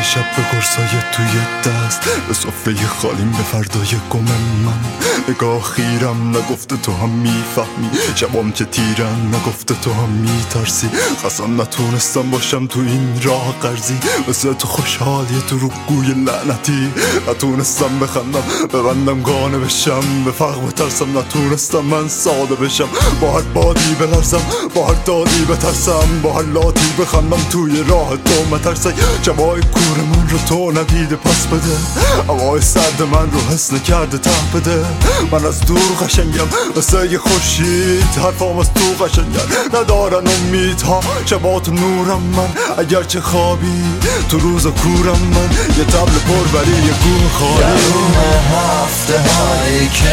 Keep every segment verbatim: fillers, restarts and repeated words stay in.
شب به قرصای توی دست، به سفره خالیم به فردای گم من. نگاه خیرم نگفته تو هم میفهمی، شبام که تیرن نگفته تو هم میترسی. خواستم نتونستم باشم تو این راه قرضی، مثل تو خوشحال یه دروغگوی لعنتی. نتونستم بخندم ببندم گانه بشم، به فقر بترسم نتونستم من ساده بشم. با هر بادی بلرزم، با هر دادی بترسم، با هر لاتی بخندم توی راه تو مترسی. شبای کور من رو تو ندیده پس بده، هوای سرد من رو حس نکرده ته بده. من از دور قشنگم مثل یه خورشید، حرفام از تو قشنگم ندارن امیدها. شبات نورم من اگرچه خوابی، تو روز کورم من یه طبل پربری یه گوه خالی. درون هفته هایی که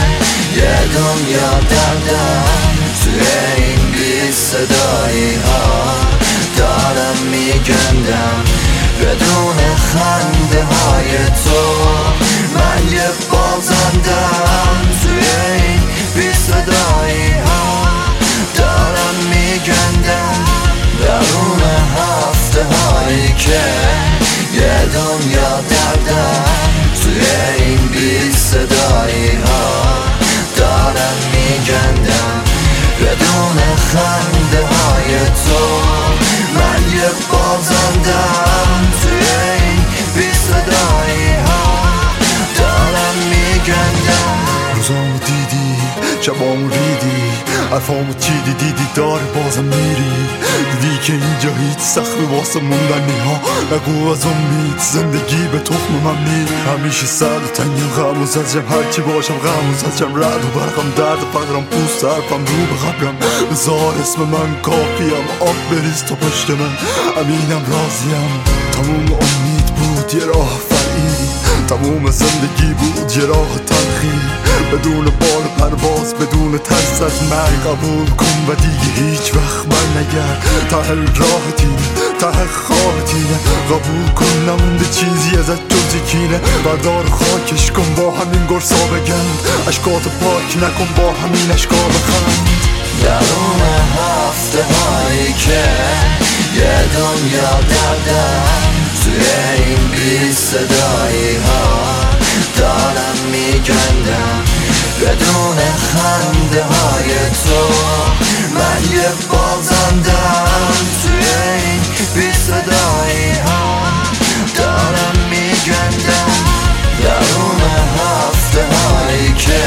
یه دنیا دردم، توی این بی صدایی ها دارم میگندم. بدون خنده های تو من یه بازندم، توی این بی صدایی ها دارم میگندم. درون هفته هایی که یه دنیا دردم، توی این بی صدایی ها دارم میگندم. بدون خنده های تو من یه بازندم، توی این بی صدایی ها دارم میگندم. روزامو دیدی شبامو ریدی، حرفامو چیدی دیدی داره بازم میری. دیدی که اینجا هیچ سخت واسه موندنی ها، نگو از امید زندگی به تخم من میری. همیشه سر تنگیم غم و زجرم، هرچی باشم غم و زجرم. رد و برقم درد فقرم، پوست حرفم رو به قبرم. بذار اسم من کافیم، آب بریز تو پشت من. امینم راضیم، تموم امید بود یه راه فرعی، تموم زندگی بود یه راه تلخی. بدون بال پرواز، بدون ترس از مرگ قبول کن و دیگه هیچ وقت بر نگرد. ته راه تینه، ته خواه تینه، قبول کن نمونده چیزی ازت جز کینه. بردار خاکش کن با همین گرسا بگند، اشکات پاک نکن با همین اشکا بخند. درون هفته هایی که یه دنیا دردم، توی این بی صدایی ها دارم میگندم. بدون خنده های تو من یه بازندم، توی این بی صدایی ها دارم میگندم. درون هفته هایی که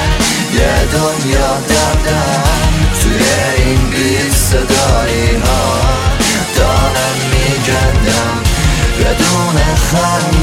یه دنیا دردم، توی این بی صدایی ها دارم میگندم. بدون خنده